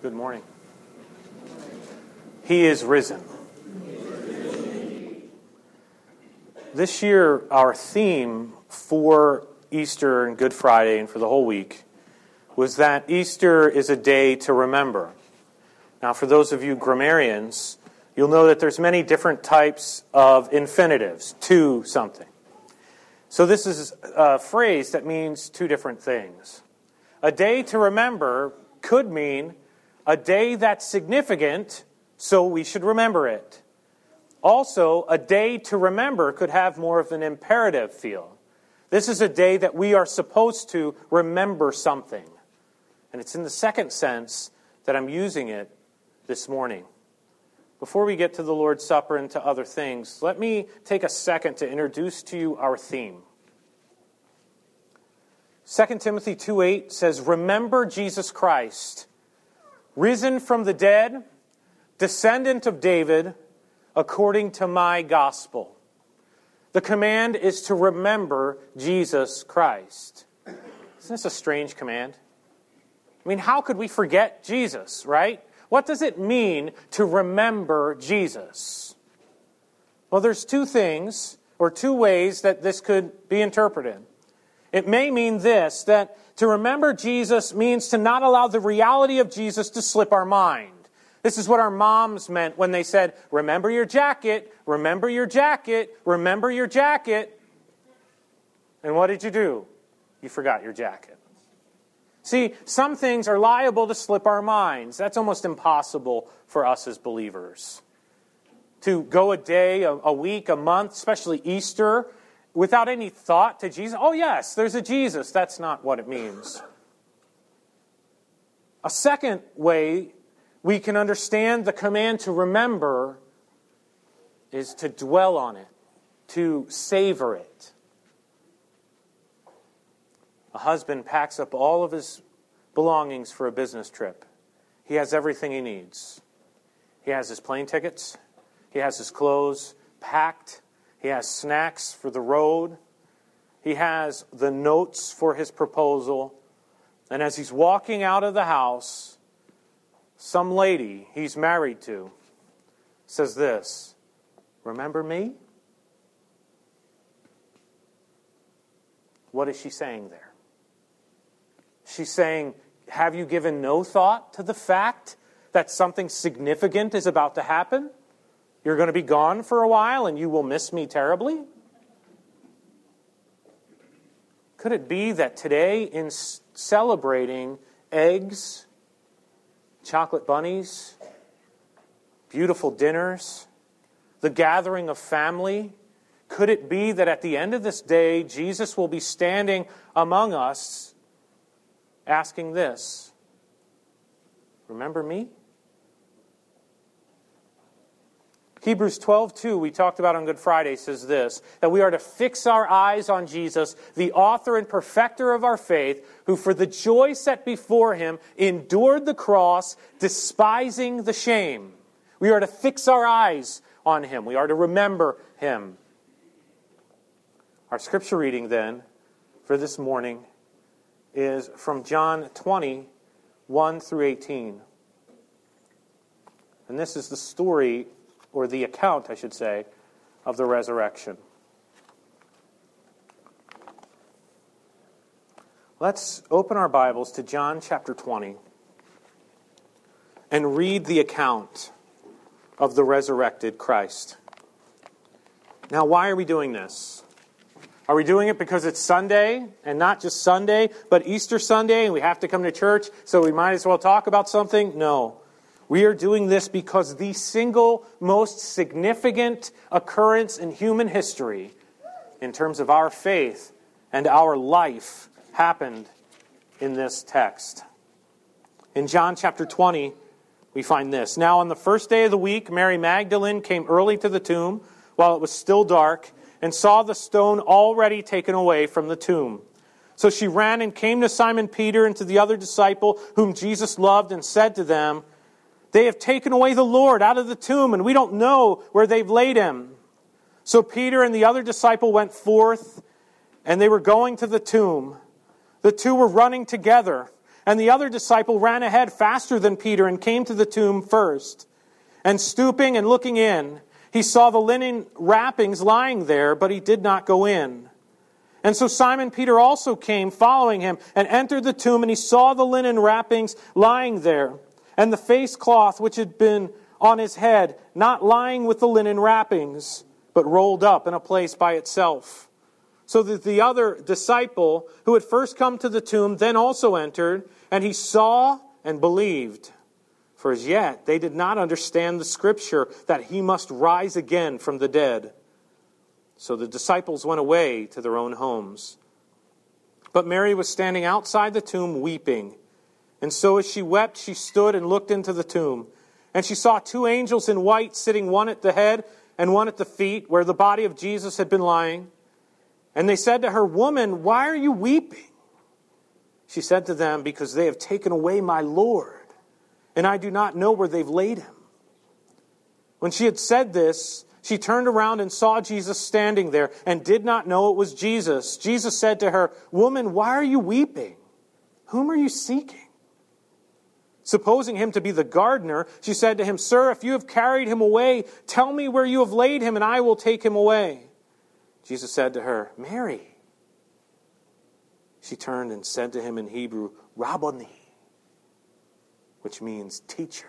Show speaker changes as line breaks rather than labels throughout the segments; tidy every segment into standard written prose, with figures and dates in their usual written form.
Good morning. He is risen. This year, our theme for Easter and Good Friday and for the whole week was that Easter is a day to remember. Now, for those of you grammarians, you'll know that there's many different types of infinitives, to something. So this is a phrase that means two different things. A day to remember could mean a day that's significant, so we should remember it. Also, a day to remember could have more of an imperative feel. This is a day that we are supposed to remember something. And it's in the second sense that I'm using it this morning. Before we get to the Lord's Supper and to other things, let me take a second to introduce to you our theme. 2 Timothy 2:8 says, "Remember Jesus Christ, risen from the dead, descendant of David, according to my gospel." The command is to remember Jesus Christ. Isn't this a strange command? I mean, how could we forget Jesus, right? What does it mean to remember Jesus? Well, there's two things, or two ways that this could be interpreted. It may mean this, that to remember Jesus means to not allow the reality of Jesus to slip our mind. This is what our moms meant when they said, "Remember your jacket, remember your jacket, remember your jacket." And what did you do? You forgot your jacket. See, some things are liable to slip our minds. That's almost impossible for us as believers. To go a day, a week, a month, especially Easter, without any thought to Jesus. Oh yes, there's a Jesus. That's not what it means. A second way we can understand the command to remember is to dwell on it, to savor it. A husband packs up all of his belongings for a business trip. He has everything he needs. He has his plane tickets. He has his clothes packed. He has snacks for the road. He has the notes for his proposal. And as he's walking out of the house, some lady he's married to says this, "Remember me?" What is she saying there? She's saying, have you given no thought to the fact that something significant is about to happen? You're going to be gone for a while and you will miss me terribly? Could it be that today, in celebrating eggs, chocolate bunnies, beautiful dinners, the gathering of family, could it be that at the end of this day, Jesus will be standing among us asking this, "Remember me?" Hebrews 12:2, we talked about on Good Friday, says this, that we are to fix our eyes on Jesus, the author and perfecter of our faith, who for the joy set before him endured the cross, despising the shame. We are to fix our eyes on him. We are to remember him. Our scripture reading then for this morning is from John 20, 1 through 18. And this is the story, or the account, I should say, of the resurrection. Let's open our Bibles to John chapter 20 and read the account of the resurrected Christ. Now, why are we doing this? Are we doing it because it's Sunday, and not just Sunday, but Easter Sunday, and we have to come to church, so we might as well talk about something? No. We are doing this because the single most significant occurrence in human history, in terms of our faith and our life, happened in this text. In John chapter 20, we find this. "Now on the first day of the week, Mary Magdalene came early to the tomb while it was still dark, and saw the stone already taken away from the tomb. So she ran and came to Simon Peter and to the other disciple whom Jesus loved, and said to them, 'They have taken away the Lord out of the tomb, and we don't know where they've laid him.' So Peter and the other disciple went forth, and they were going to the tomb. The two were running together, And the other disciple ran ahead faster than Peter and came to the tomb first. And stooping and looking in, he saw the linen wrappings lying there, but he did not go in. And so Simon Peter also came, following him, and entered the tomb, and he saw the linen wrappings lying there, and the face cloth which had been on his head, not lying with the linen wrappings, but rolled up in a place by itself. So that the other disciple, who had first come to the tomb, then also entered, and he saw and believed. For as yet they did not understand the scripture that he must rise again from the dead. So the disciples went away to their own homes. But Mary was standing outside the tomb weeping. And so as she wept, she stood and looked into the tomb. And she saw two angels in white sitting, one at the head and one at the feet, where the body of Jesus had been lying. And they said to her, "Woman, why are you weeping?" She said to them, "Because they have taken away my Lord, and I do not know where they've laid him." When she had said this, she turned around and saw Jesus standing there, and did not know it was Jesus. Jesus said to her, "Woman, why are you weeping? Whom are you seeking?" Supposing him to be the gardener, she said to him, "Sir, if you have carried him away, tell me where you have laid him, and I will take him away." Jesus said to her, "Mary." She turned and said to him in Hebrew, "Rabboni," which means teacher.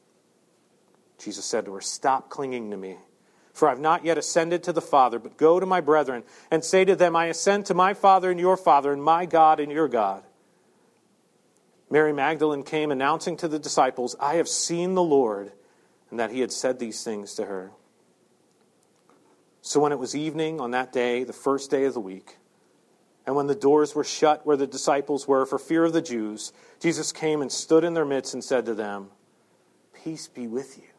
Jesus said to her, "Stop clinging to me, for I have not yet ascended to the Father, but go to my brethren and say to them, I ascend to my Father and your Father, and my God and your God." Mary Magdalene came, announcing to the disciples, "I have seen the Lord," and that he had said these things to her. So when it was evening on that day, the first day of the week, and when the doors were shut where the disciples were for fear of the Jews, Jesus came and stood in their midst and said to them, "Peace be with you."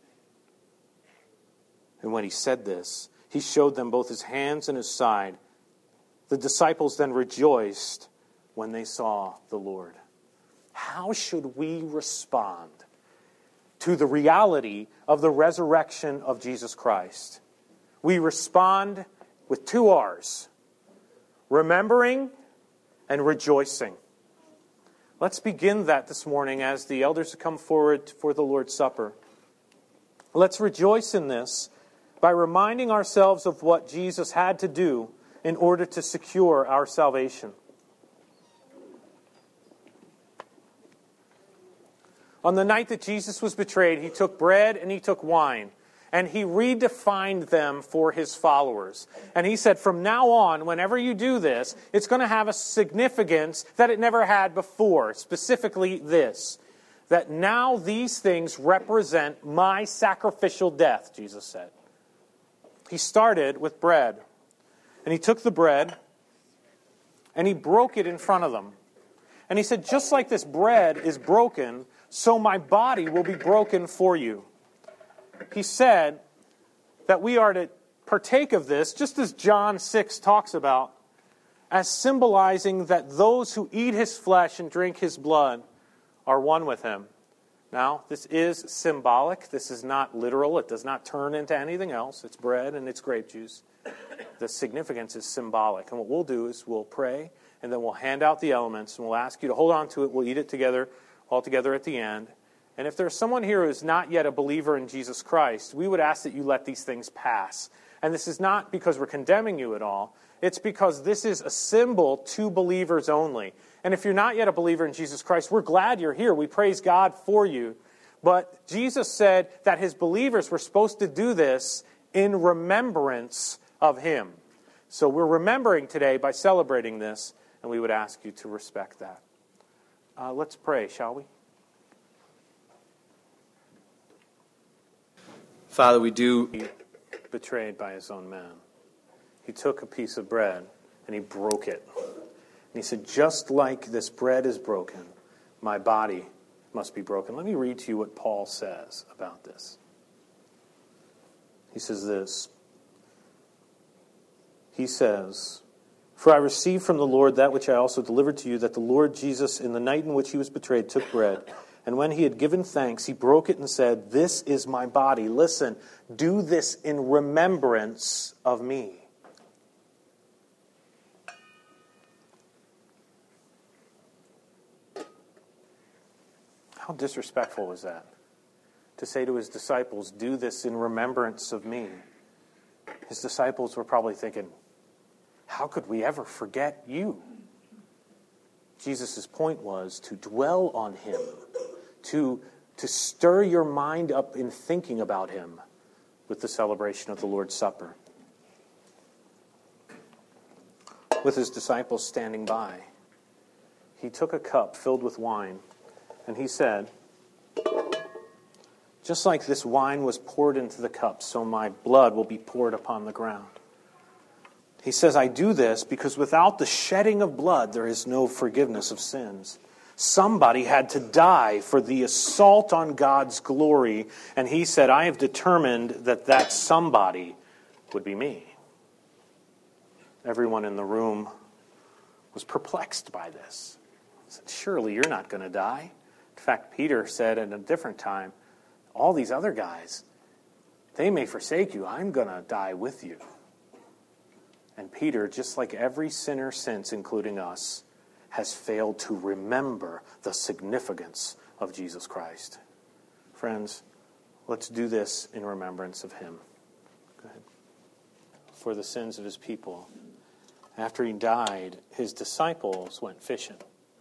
And when he said this, he showed them both his hands and his side. The disciples then rejoiced when they saw the Lord. How should we respond to the reality of the resurrection of Jesus Christ? We respond with two R's: remembering and rejoicing. Let's begin that this morning as the elders come forward for the Lord's Supper. Let's rejoice in this by reminding ourselves of what Jesus had to do in order to secure our salvation. On the night that Jesus was betrayed, he took bread and he took wine, and he redefined them for his followers. And he said, from now on, whenever you do this, it's going to have a significance that it never had before. Specifically this, that now these things represent my sacrificial death, Jesus said. He started with bread. And he took the bread and he broke it in front of them. And he said, just like this bread is broken, so my body will be broken for you. He said that we are to partake of this, just as John 6 talks about, as symbolizing that those who eat his flesh and drink his blood are one with him. Now, this is symbolic. This is not literal. It does not turn into anything else. It's bread and it's grape juice. The significance is symbolic. And what we'll do is we'll pray, and then we'll hand out the elements, and we'll ask you to hold on to it. We'll eat it together, all together at the end. And if there's someone here who is not yet a believer in Jesus Christ, we would ask that you let these things pass. And this is not because we're condemning you at all. It's because this is a symbol to believers only. And if you're not yet a believer in Jesus Christ, we're glad you're here. We praise God for you. But Jesus said that his believers were supposed to do this in remembrance of him. So we're remembering today by celebrating this, and we would ask you to respect that. Let's pray, shall we?
Father, we do.
Betrayed by his own man. He took a piece of bread and he broke it. And he said, just like this bread is broken, my body must be broken. Let me read to you what Paul says about this. He says this. He says, "For I received from the Lord that which I also delivered to you, that the Lord Jesus, in the night in which he was betrayed, took bread. And when he had given thanks, he broke it and said, 'This is my body. Listen, do this in remembrance of me.'" How disrespectful was that? To say to his disciples, do this in remembrance of me. His disciples were probably thinking, how could we ever forget you? Jesus' point was to dwell on him, to stir your mind up in thinking about him with the celebration of the Lord's Supper. With his disciples standing by, he took a cup filled with wine, and he said, just like this wine was poured into the cup, so my blood will be poured upon the ground. He says, I do this because without the shedding of blood, there is no forgiveness of sins. Somebody had to die for the assault on God's glory, and he said, I have determined that somebody would be me. Everyone in the room was perplexed by this. He said, surely you're not going to die. In fact, Peter said at a different time, all these other guys, they may forsake you. I'm going to die with you. And Peter, just like every sinner since, including us, has failed to remember the significance of Jesus Christ. Friends, let's do this in remembrance of him. Go ahead. For the sins of his people. After he died, his disciples went fishing.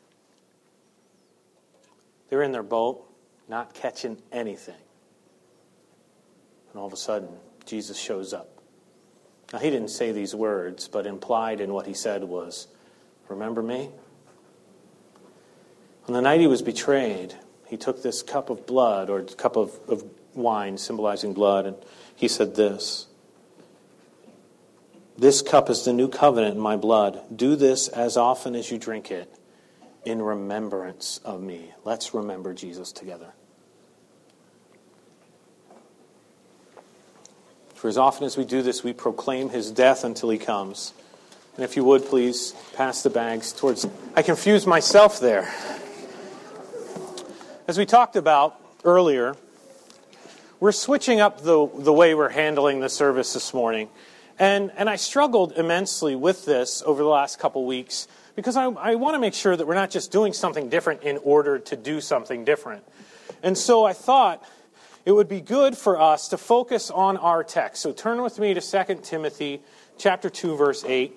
They were in their boat, not catching anything. And all of a sudden, Jesus shows up. Now, he didn't say these words, but implied in what he said was, remember me? On the night he was betrayed, he took this cup of blood, or cup of wine symbolizing blood, and he said this, this cup is the new covenant in my blood. Do this as often as you drink it in remembrance of me. Let's remember Jesus together. For as often as we do this, we proclaim his death until he comes. And if you would, please pass the bags towards... I confused myself there. As we talked about earlier, we're switching up the way we're handling the service this morning. And I struggled immensely with this over the last couple weeks because I want to make sure that we're not just doing something different in order to do something different. And so I thought it would be good for us to focus on our text. So turn with me to 2 Timothy chapter 2, verse 8.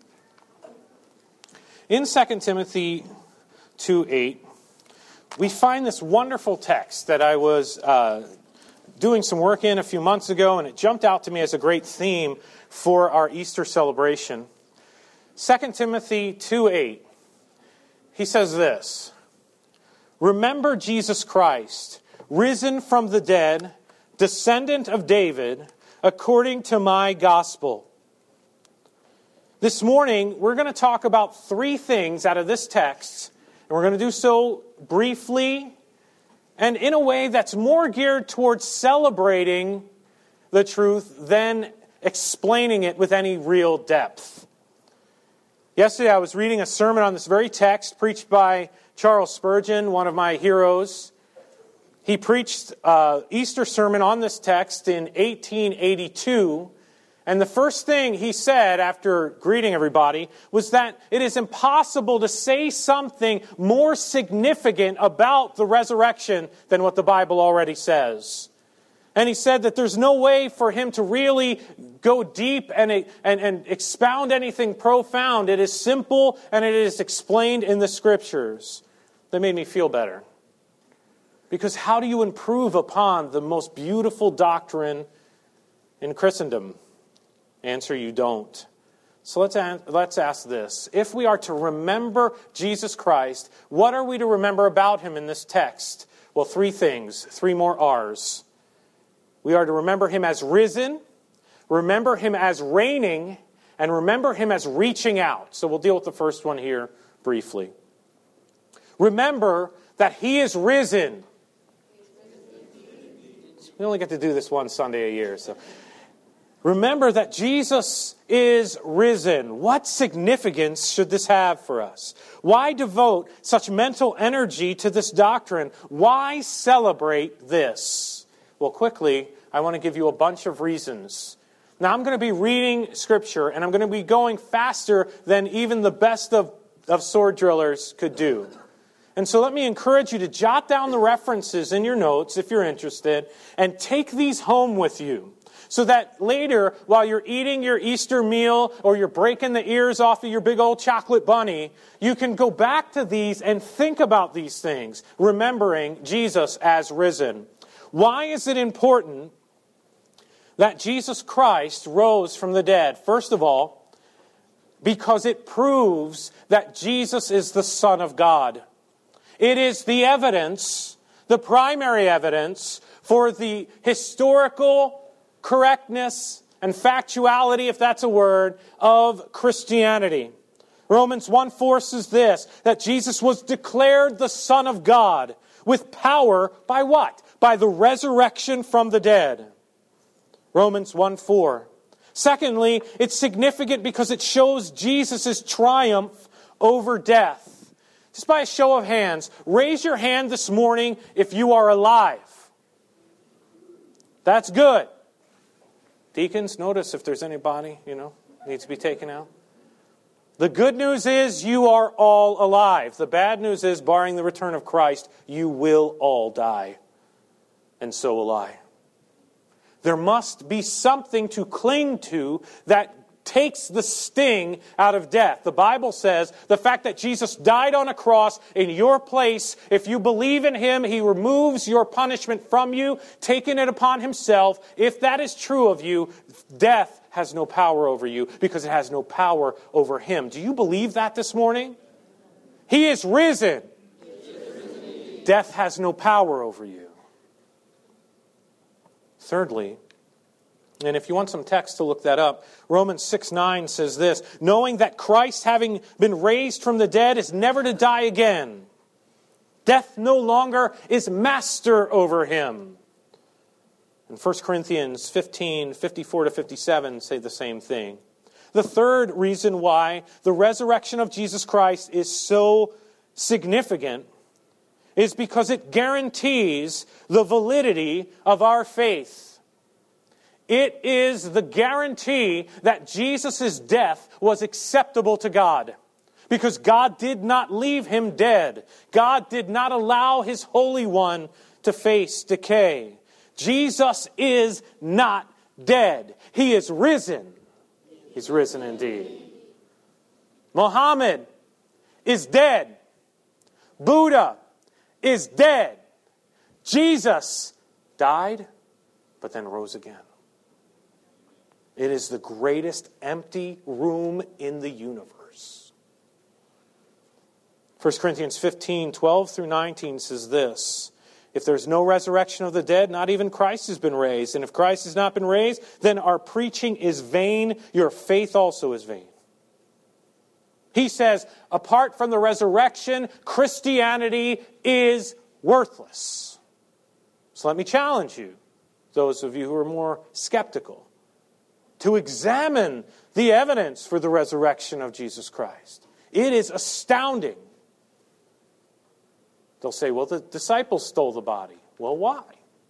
In 2 Timothy 2:8, we find this wonderful text that I was doing some work in a few months ago, and it jumped out to me as a great theme for our Easter celebration. 2 Timothy 2:8, he says this, remember Jesus Christ, risen from the dead, descendant of David, according to my gospel. This morning, we're going to talk about three things out of this text, and we're going to do so briefly and in a way that's more geared towards celebrating the truth than explaining it with any real depth. Yesterday, I was reading a sermon on this very text preached by Charles Spurgeon, one of my heroes. He preached an Easter sermon on this text in 1882, and the first thing he said after greeting everybody was that it is impossible to say something more significant about the resurrection than what the Bible already says. And he said that there's no way for him to really go deep and expound anything profound. It is simple and it is explained in the Scriptures. That made me feel better. Because how do you improve upon the most beautiful doctrine in Christendom? Answer, you don't. So let's ask this. If we are to remember Jesus Christ, what are we to remember about him in this text? Well, three things, three more R's. We are to remember him as risen, remember him as reigning, and remember him as reaching out. So we'll deal with the first one here briefly. Remember that he is risen. We only get to do this one Sunday a year. So remember that Jesus is risen. What significance should this have for us? Why devote such mental energy to this doctrine? Why celebrate this? Well, quickly, I want to give you a bunch of reasons. Now, I'm going to be reading Scripture, and I'm going to be going faster than even the best of sword drillers could do. And so let me encourage you to jot down the references in your notes if you're interested, and take these home with you. So that later, while you're eating your Easter meal or you're breaking the ears off of your big old chocolate bunny, you can go back to these and think about these things, remembering Jesus as risen. Why is it important that Jesus Christ rose from the dead? First of all, because it proves that Jesus is the Son of God. It is the evidence, the primary evidence, for the historical correctness and factuality, if that's a word, of Christianity. Romans 1:4 says this, that Jesus was declared the Son of God with power by what? By the resurrection from the dead. Romans 1:4. Secondly, it's significant because it shows Jesus' triumph over death. Just by a show of hands, raise your hand this morning if you are alive. That's good. Deacons, notice if there's anybody, needs to be taken out. The good news is you are all alive. The bad news is, barring the return of Christ, you will all die. And so will I. There must be something to cling to that takes the sting out of death. The Bible says the fact that Jesus died on a cross in your place, if you believe in Him, He removes your punishment from you, taking it upon Himself. If that is true of you, death has no power over you because it has no power over Him. Do you believe that this morning? He is risen. Death has no power over you. Thirdly, and if you want some text to look that up, Romans 6:9 says this, knowing that Christ, having been raised from the dead, is never to die again. Death no longer is master over him. And 1 Corinthians 15:54-57 say the same thing. The third reason why the resurrection of Jesus Christ is so significant is because it guarantees the validity of our faith. It is the guarantee that Jesus' death was acceptable to God. Because God did not leave Him dead. God did not allow His Holy One to face decay. Jesus is not dead. He is risen. He's risen indeed. Muhammad is dead. Buddha is dead. Jesus died, but then rose again. It is the greatest empty room in the universe. 1 Corinthians 15:12-19 says this, if there's no resurrection of the dead, not even Christ has been raised. And if Christ has not been raised, then our preaching is vain, your faith also is vain. He says, apart from the resurrection, Christianity is worthless. So let me challenge you, those of you who are more skeptical, to examine the evidence for the resurrection of Jesus Christ. It is astounding. They'll say, well, the disciples stole the body. Well, why?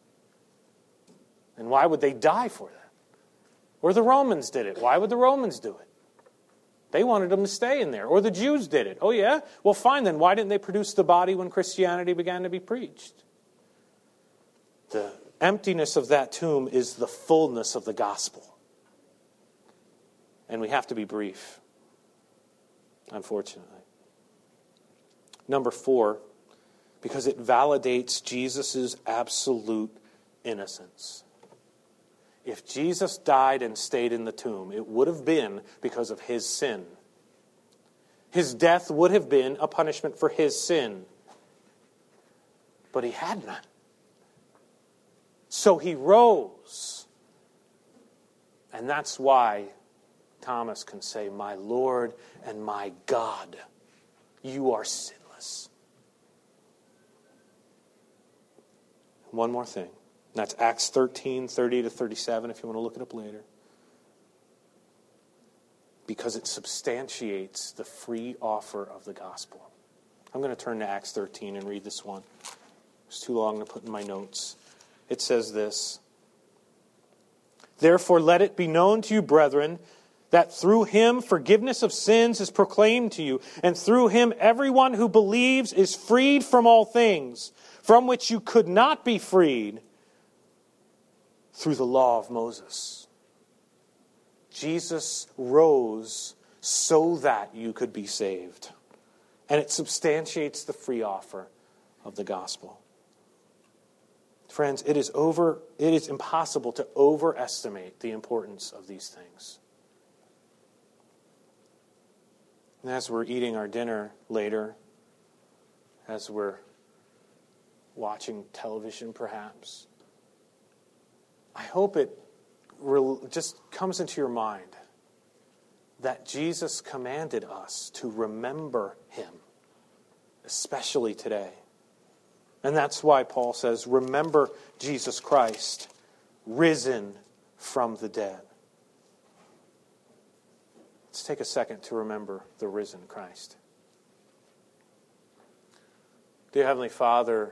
And why would they die for that? Or the Romans did it. Why would the Romans do it? They wanted them to stay in there. Or the Jews did it. Oh, yeah? Well, fine then. Why didn't they produce the body when Christianity began to be preached? The emptiness of that tomb is the fullness of the gospel. And we have to be brief, unfortunately. Number 4, because it validates Jesus' absolute innocence. If Jesus died and stayed in the tomb, it would have been because of His sin. His death would have been a punishment for His sin. But He had none. So He rose. And that's why Thomas can say, my Lord and my God, you are sinless. One more thing. That's Acts 13:30-37, if you want to look it up later. Because it substantiates the free offer of the gospel. I'm going to turn to Acts 13 and read this one. It's too long to put in my notes. It says this, therefore let it be known to you, brethren, that through him forgiveness of sins is proclaimed to you, and through him everyone who believes is freed from all things, from which you could not be freed through the law of Moses. Jesus rose so that you could be saved. And it substantiates the free offer of the gospel. Friends, it is impossible to overestimate the importance of these things. And as we're eating our dinner later, as we're watching television perhaps, I hope it just comes into your mind that Jesus commanded us to remember him, especially today. And that's why Paul says, remember Jesus Christ, risen from the dead. Let's take a second to remember the risen Christ. Dear Heavenly Father,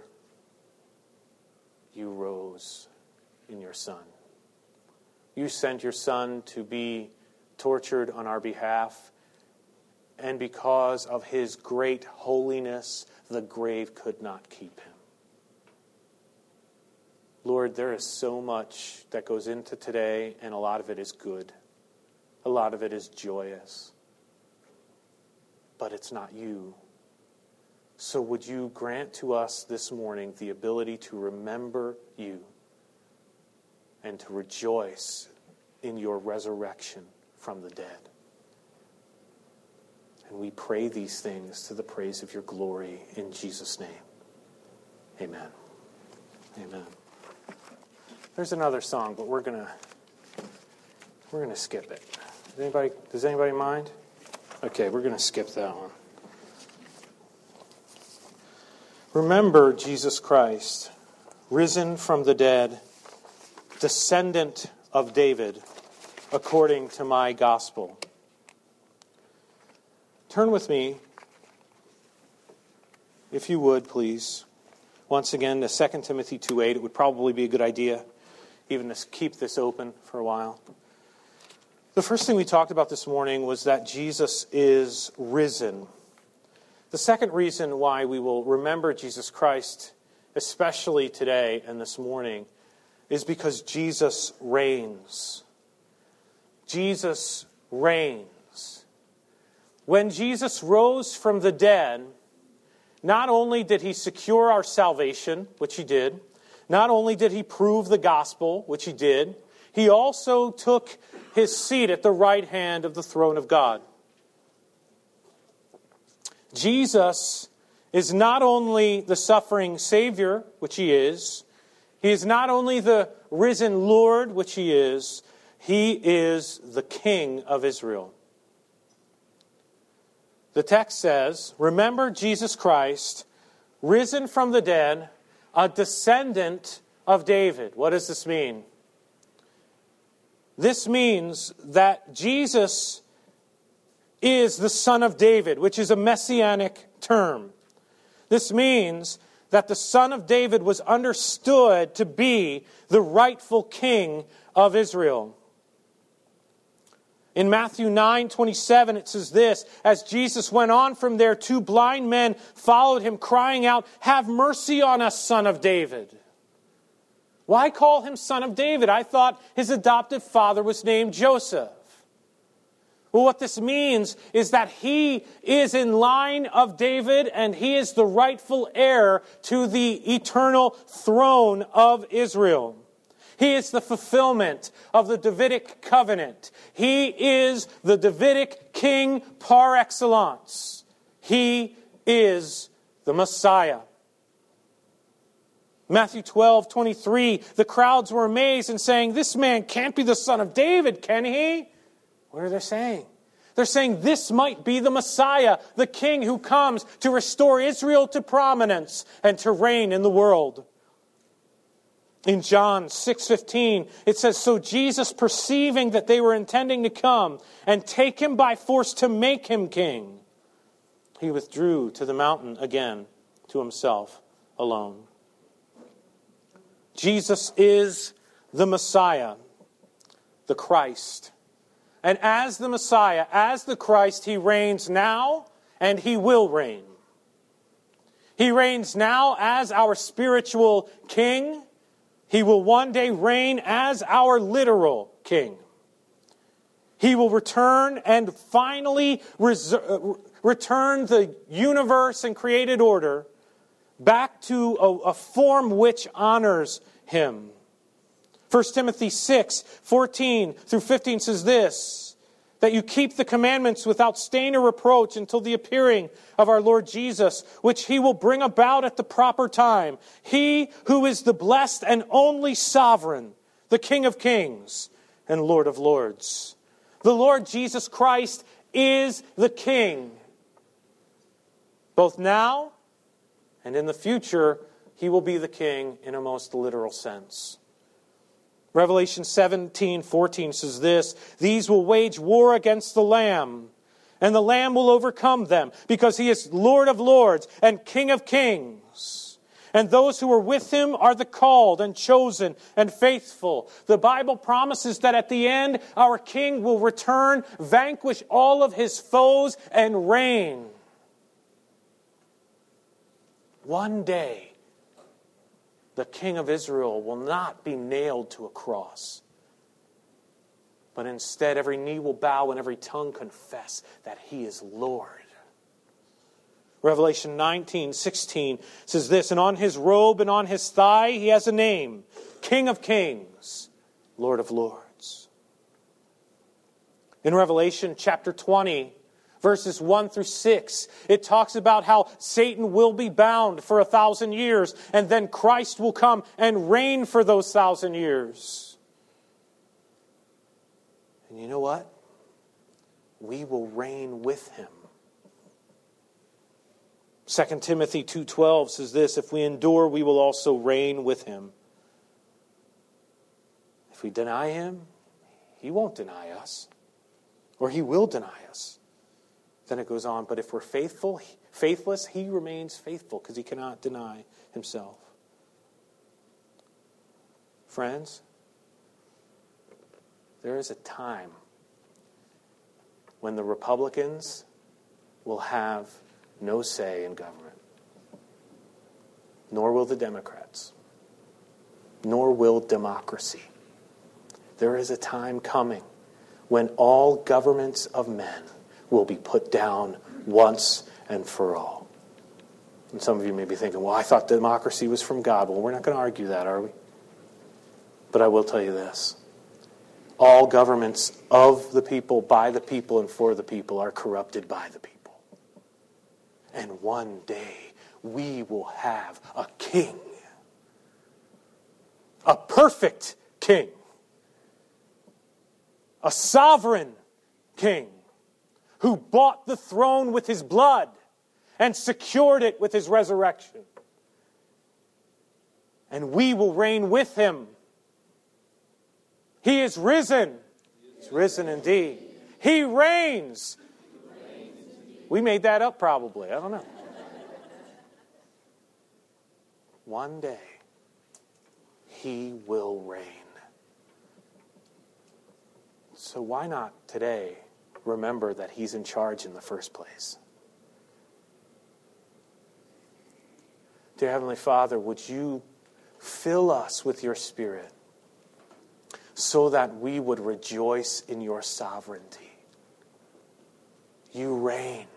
you rose in your Son. You sent your Son to be tortured on our behalf, and because of his great holiness, the grave could not keep him. Lord, there is so much that goes into today, and a lot of it is good. A lot of it is joyous. But it's not you. So would you grant to us this morning the ability to remember you and to rejoice in your resurrection from the dead. And we pray these things to the praise of your glory in Jesus' name. Amen. Amen. There's another song, but we're gonna skip it. Does anybody mind? Okay, we're gonna skip that one. Remember Jesus Christ, risen from the dead, descendant of David, according to my gospel. Turn with me, if you would, please, once again to 2 Timothy 2:8. It would probably be a good idea even to keep this open for a while. The first thing we talked about this morning was that Jesus is risen. The second reason why we will remember Jesus Christ, especially today and this morning, is because Jesus reigns. Jesus reigns. When Jesus rose from the dead, not only did he secure our salvation, which he did, not only did he prove the gospel, which he did, he also took his seat at the right hand of the throne of God. Jesus is not only the suffering Savior, which he is not only the risen Lord, which he is the King of Israel. The text says, remember Jesus Christ, risen from the dead, a descendant of David. What does this mean? This means that Jesus is the Son of David, which is a messianic term. This means that the Son of David was understood to be the rightful king of Israel. In Matthew 9:27, it says this, as Jesus went on from there, 2 blind men followed him, crying out, have mercy on us, Son of David. Why call him Son of David? I thought his adoptive father was named Joseph. Well, what this means is that he is in line of David and he is the rightful heir to the eternal throne of Israel. He is the fulfillment of the Davidic covenant. He is the Davidic king par excellence. He is the Messiah. Matthew 12:23, the crowds were amazed and saying, this man can't be the son of David, can he? What are they saying? They're saying this might be the Messiah, the king who comes to restore Israel to prominence and to reign in the world. In John 6:15, it says, so Jesus, perceiving that they were intending to come and take him by force to make him king, he withdrew to the mountain again to himself alone. Jesus is the Messiah, the Christ. And as the Messiah, as the Christ, He reigns now and He will reign. He reigns now as our spiritual King. He will one day reign as our literal King. He will return and finally return the universe and created order back to a form which honors Him. 1 Timothy 6:14-15 says this, that you keep the commandments without stain or reproach until the appearing of our Lord Jesus, which He will bring about at the proper time. He who is the blessed and only sovereign, the King of kings and Lord of lords. The Lord Jesus Christ is the King. Both now and in the future, He will be the King in a most literal sense. Revelation 17:14 says this, these will wage war against the Lamb, and the Lamb will overcome them, because He is Lord of lords and King of kings. And those who are with Him are the called and chosen and faithful. The Bible promises that at the end, our King will return, vanquish all of His foes, and reign. One day, the King of Israel will not be nailed to a cross, but instead every knee will bow and every tongue confess that He is Lord. Revelation 19:16 says this, and on His robe and on His thigh He has a name, King of Kings, Lord of Lords. In Revelation chapter 20, verses 1-6, it talks about how Satan will be bound for 1,000 years, and then Christ will come and reign for those 1,000 years. And you know what? We will reign with Him. 2 Timothy 2:12 says this, if we endure, we will also reign with Him. If we deny Him, He won't deny us, or He will deny us. Then it goes on, but if we're faithless, He remains faithful because He cannot deny Himself. Friends, there is a time when the Republicans will have no say in government, nor will the Democrats, nor will democracy. There is a time coming when all governments of men will be put down once and for all. And some of you may be thinking, well, I thought democracy was from God. Well, we're not going to argue that, are we? But I will tell you this. All governments of the people, by the people, and for the people are corrupted by the people. And one day we will have a king. A perfect king. A sovereign king. Who bought the throne with His blood and secured it with His resurrection. And we will reign with Him. He is risen. He's risen indeed. He reigns. We made that up probably. I don't know. One day, He will reign. So why not today remember that He's in charge in the first place? Dear Heavenly Father, would You fill us with Your Spirit so that we would rejoice in Your sovereignty. You reign.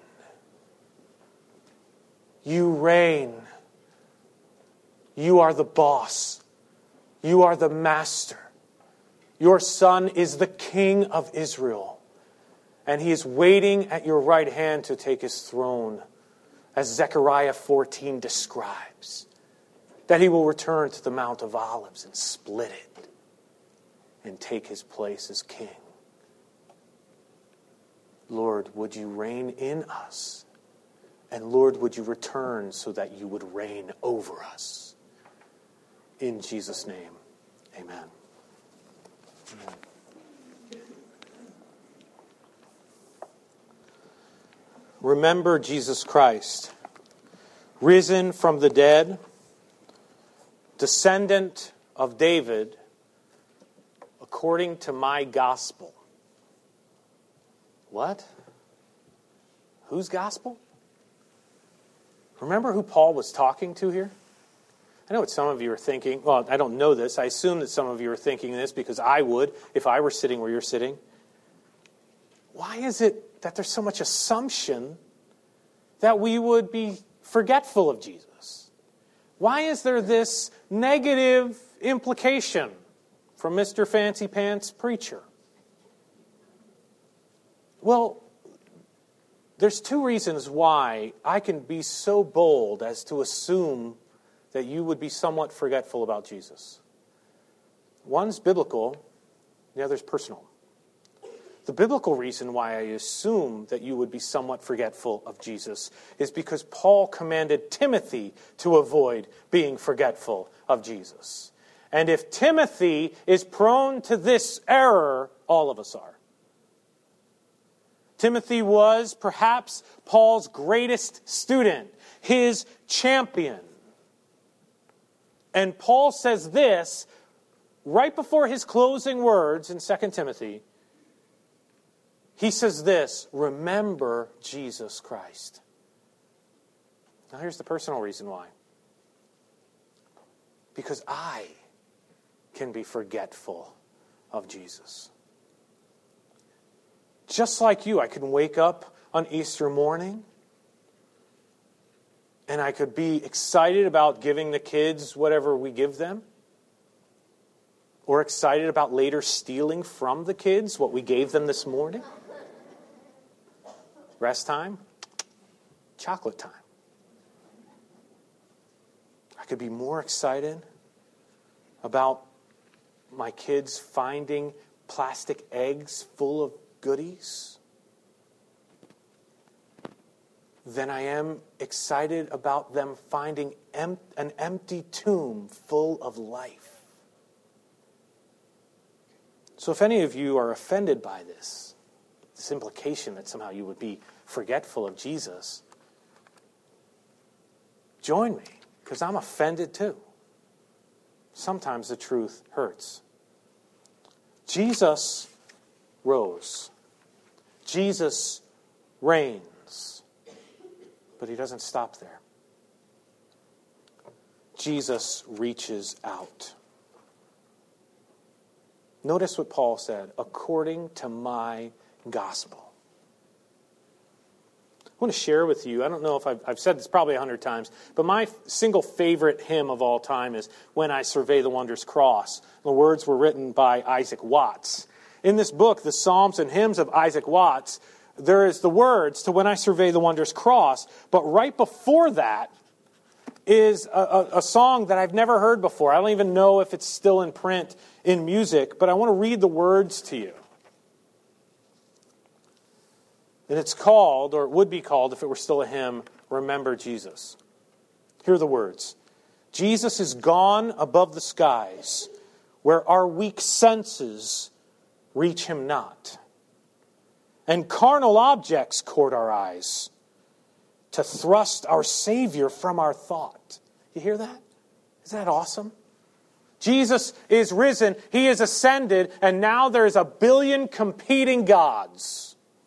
You reign. You are the boss. You are the master. Your Son is the King of Israel. And He is waiting at Your right hand to take His throne, as Zechariah 14 describes. That He will return to the Mount of Olives and split it and take His place as King. Lord, would You reign in us? And Lord, would You return so that You would reign over us? In Jesus' name, amen. Amen. Remember Jesus Christ, risen from the dead, descendant of David, according to my gospel. What? Whose gospel? Remember who Paul was talking to here? I know what some of you are thinking. Well, I don't know this. I assume that some of you are thinking this because I would if I were sitting where you're sitting. Why is it that there's so much assumption that we would be forgetful of Jesus? Why is there this negative implication from Mr. Fancy Pants Preacher? Well, there's two reasons why I can be so bold as to assume that you would be somewhat forgetful about Jesus. One's biblical, the other's personal. The biblical reason why I assume that you would be somewhat forgetful of Jesus is because Paul commanded Timothy to avoid being forgetful of Jesus. And if Timothy is prone to this error, all of us are. Timothy was perhaps Paul's greatest student, his champion. And Paul says this right before his closing words in 2 Timothy. He says this, remember Jesus Christ. Now here's the personal reason why. Because I can be forgetful of Jesus. Just like you, I can wake up on Easter morning and I could be excited about giving the kids whatever we give them. Or excited about later stealing from the kids what we gave them this morning. Rest time, chocolate time. I could be more excited about my kids finding plastic eggs full of goodies than I am excited about them finding an empty tomb full of life. So if any of you are offended by this implication that somehow you would be forgetful of Jesus, join me, because I'm offended too. Sometimes the truth hurts. Jesus rose. Jesus reigns. But he doesn't stop there. Jesus reaches out. Notice what Paul said, according to my gospel. I want to share with you, I don't know if I've said this probably 100 times, but my single favorite hymn of all time is When I Survey the Wondrous Cross. The words were written by Isaac Watts. In this book, the Psalms and Hymns of Isaac Watts, there is the words to When I Survey the Wondrous Cross, but right before that is a song that I've never heard before. I don't even know if it's still in print in music, but I want to read the words to you. And it's called, or it would be called if it were still a hymn, Remember Jesus. Here are the words. Jesus is gone above the skies, where our weak senses reach him not. And carnal objects court our eyes, to thrust our Savior from our thought. You hear that? Isn't that awesome? Jesus is risen, he is ascended, and now there's a billion competing gods.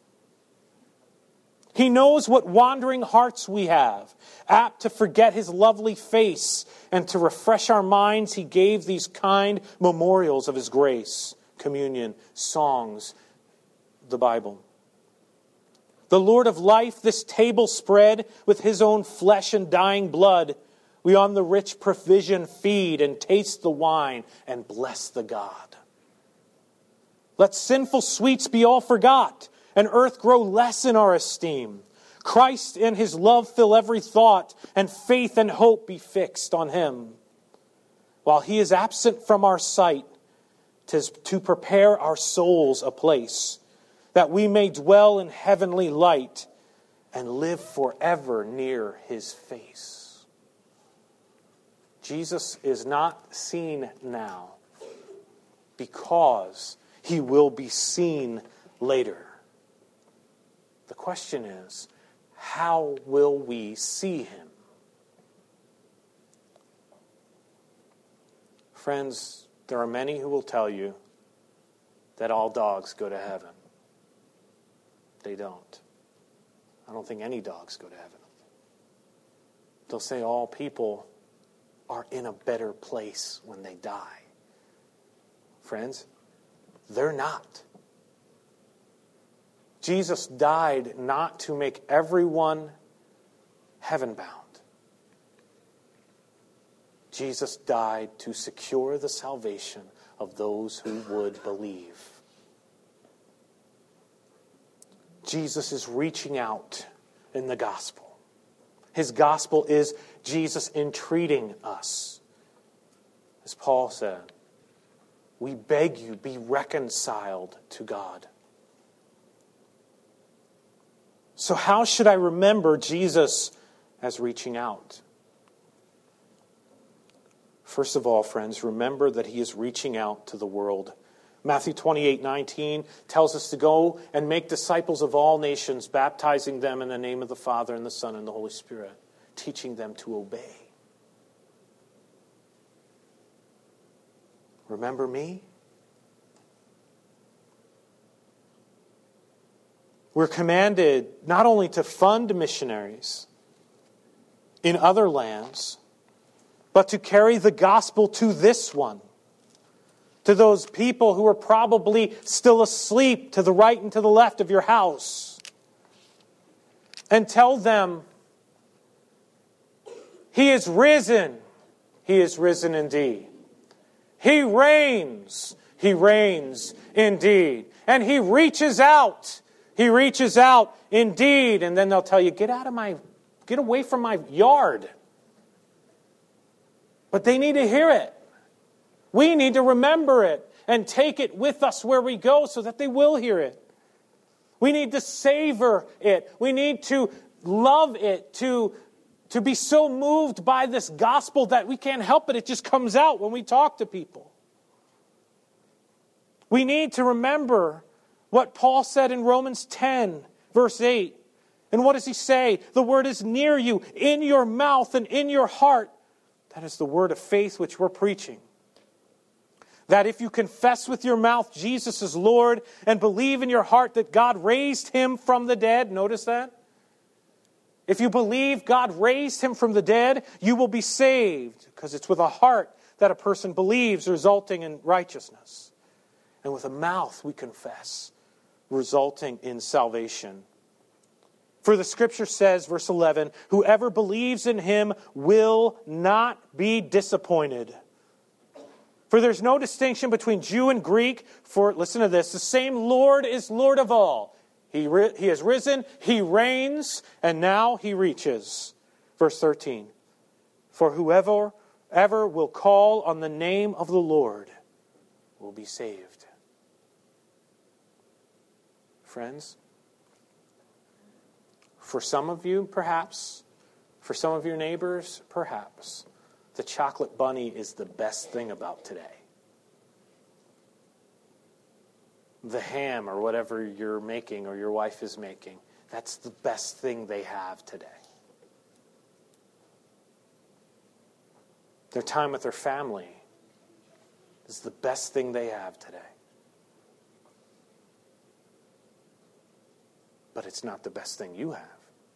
He knows what wandering hearts we have, apt to forget his lovely face, and to refresh our minds, he gave these kind memorials of his grace, communion, songs, the Bible. The Lord of life this table spread with his own flesh and dying blood. We on the rich provision feed and taste the wine and bless the God. Let sinful sweets be all forgot and earth grow less in our esteem. Christ and his love fill every thought, and faith and hope be fixed on him. While he is absent from our sight, 'tis to prepare our souls a place, that we may dwell in heavenly light and live forever near his face. Jesus is not seen now because he will be seen later. The question is, how will we see him? Friends, there are many who will tell you that all dogs go to heaven. They don't. I don't think any dogs go to heaven. They'll say all people are in a better place when they die. Friends, they're not. Jesus died not to make everyone heaven-bound. Jesus died to secure the salvation of those who would believe. Jesus is reaching out in the gospel. His gospel is Jesus entreating us. As Paul said, we beg you, be reconciled to God. So how should I remember Jesus as reaching out? First of all, friends, remember that he is reaching out to the world. Matthew 28:19 tells us to go and make disciples of all nations, baptizing them in the name of the Father and the Son and the Holy Spirit, teaching them to obey. Remember me? We're commanded not only to fund missionaries in other lands, but to carry the gospel to this one, to those people who are probably still asleep to the right and to the left of your house, and tell them, he is risen. He is risen indeed. He reigns indeed. And he reaches out indeed. And then they'll tell you, get away from my yard. But they need to hear it. We need to remember it and take it with us where we go so that they will hear it. We need to savor it. We need to love it, to be so moved by this gospel that we can't help it. It just comes out when we talk to people. We need to remember what Paul said in Romans 10, verse 8. And what does he say? The word is near you, in your mouth and in your heart. That is the word of faith which we're preaching. That if you confess with your mouth Jesus is Lord and believe in your heart that God raised him from the dead, notice that? If you believe God raised him from the dead, you will be saved, because it's with a heart that a person believes, resulting in righteousness. And with a mouth we confess, resulting in salvation. For the scripture says, verse 11, whoever believes in him will not be disappointed. For there's no distinction between Jew and Greek. For, listen to this, the same Lord is Lord of all. He has risen, he reigns, and now he reaches. Verse 13, for whoever ever will call on the name of the Lord will be saved. Friends, for some of you, perhaps, for some of your neighbors, perhaps, the chocolate bunny is the best thing about today. The ham or whatever you're making or your wife is making, that's the best thing they have today. Their time with their family is the best thing they have today. But it's not the best thing you have.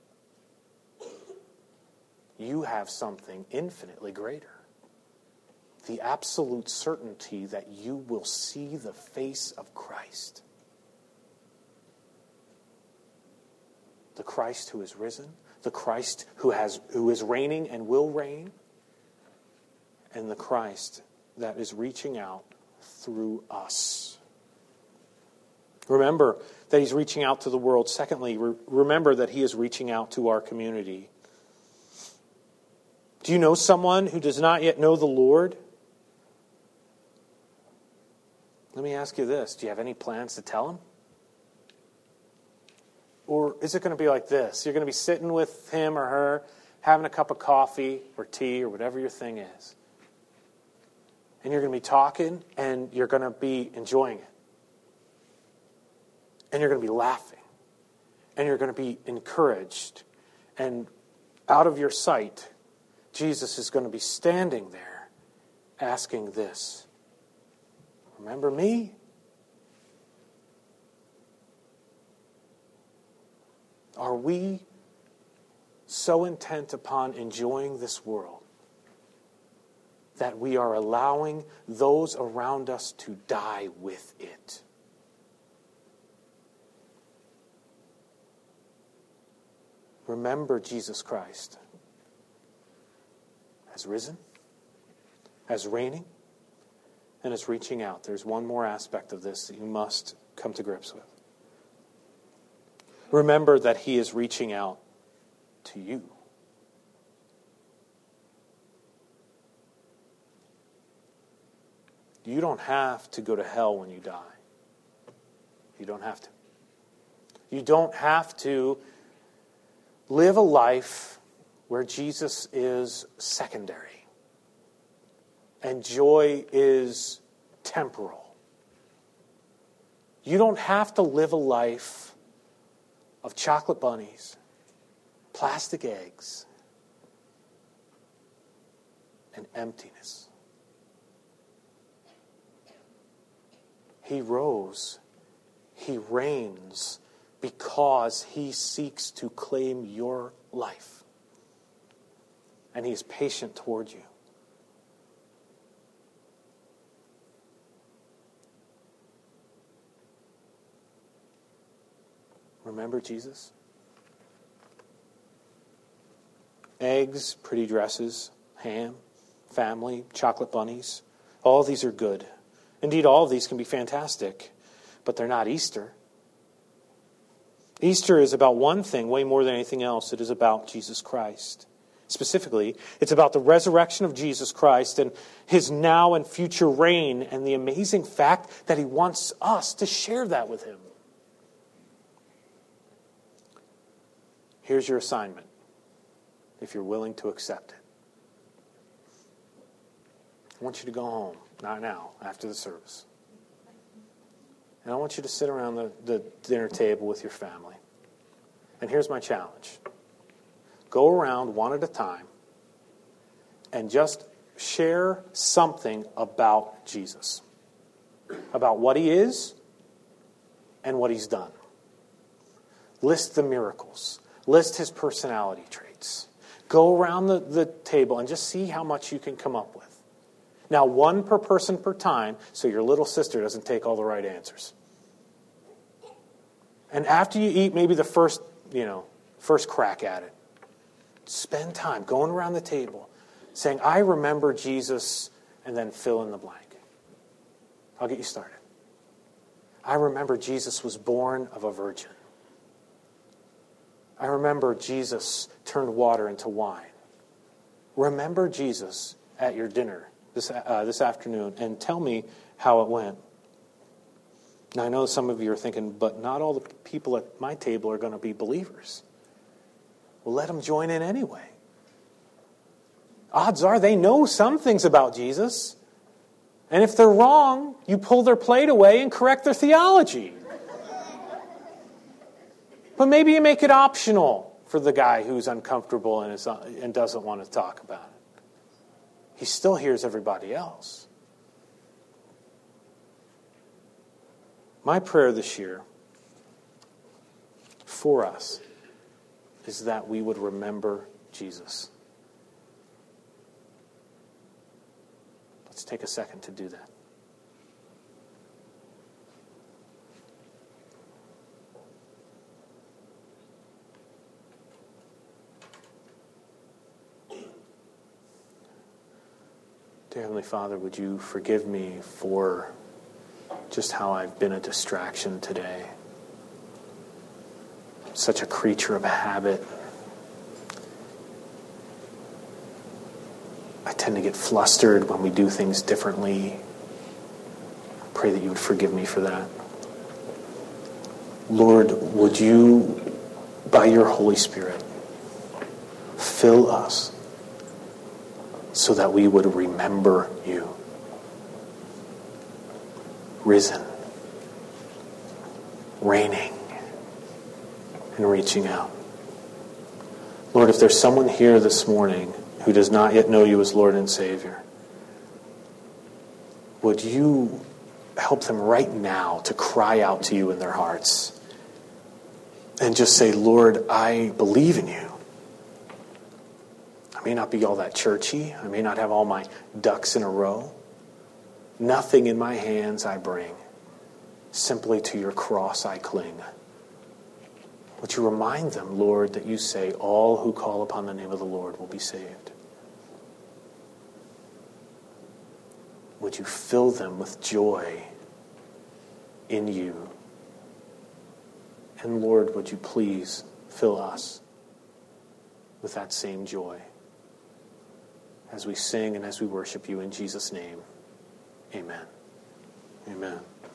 You have something infinitely greater. The absolute certainty that you will see the face of Christ. The Christ who is risen, the Christ who is reigning and will reign, and the Christ that is reaching out through us. Remember that he's reaching out to the world. Secondly, remember that he is reaching out to our community. Do you know someone who does not yet know the Lord? Let me ask you this. Do you have any plans to tell him? Or is it going to be like this? You're going to be sitting with him or her, having a cup of coffee or tea or whatever your thing is. And you're going to be talking and you're going to be enjoying it. And you're going to be laughing. And you're going to be encouraged. And out of your sight, Jesus is going to be standing there asking this. Remember me? Are we so intent upon enjoying this world that we are allowing those around us to die with it? Remember Jesus Christ as risen, as reigning, and as reaching out. There's one more aspect of this that you must come to grips with. Remember that He is reaching out to you. You don't have to go to hell when you die. You don't have to. You don't have to live a life where Jesus is secondary and joy is temporal. You don't have to live a life of chocolate bunnies, plastic eggs, and emptiness. He rose. He reigns because He seeks to claim your life. And He is patient toward you. Remember Jesus? Eggs, pretty dresses, ham, family, chocolate bunnies. All these are good. Indeed, all of these can be fantastic, but they're not Easter. Easter is about one thing way more than anything else. It is about Jesus Christ. Specifically, it's about the resurrection of Jesus Christ and His now and future reign and the amazing fact that He wants us to share that with Him. Here's your assignment, if you're willing to accept it. I want you to go home, not now, after the service. And I want you to sit around the dinner table with your family. And here's my challenge. Go around one at a time and just share something about Jesus. About what He is and what He's done. List the miracles. List His personality traits. Go around the table and just see how much you can come up with. Now, one per person per time, so your little sister doesn't take all the right answers. And after you eat maybe the first crack at it, spend time going around the table saying, I remember Jesus, and then fill in the blank. I'll get you started. I remember Jesus was born of a virgin. I remember Jesus turned water into wine. Remember Jesus at your dinner this afternoon and tell me how it went. Now, I know some of you are thinking, but not all the people at my table are going to be believers. Well, let them join in anyway. Odds are they know some things about Jesus. And if they're wrong, you pull their plate away and correct their theology. But maybe you make it optional for the guy who's uncomfortable and doesn't want to talk about it. He still hears everybody else. My prayer this year for us is that we would remember Jesus. Let's take a second to do that. Dear Heavenly Father, would you forgive me for just how I've been a distraction today? Such a creature of habit. I tend to get flustered when we do things differently. I pray that you would forgive me for that. Lord, would you, by your Holy Spirit, fill us so that we would remember you. Risen, reigning, and reaching out. Lord, if there's someone here this morning who does not yet know you as Lord and Savior, would you help them right now to cry out to you in their hearts and just say, Lord, I believe in you. I may not be all that churchy. I may not have all my ducks in a row. Nothing in my hands I bring. Simply to your cross I cling. Would you remind them, Lord, that you say, all who call upon the name of the Lord will be saved? Would you fill them with joy in you? And Lord, would you please fill us with that same joy as we sing and as we worship you in Jesus' name. Amen. Amen.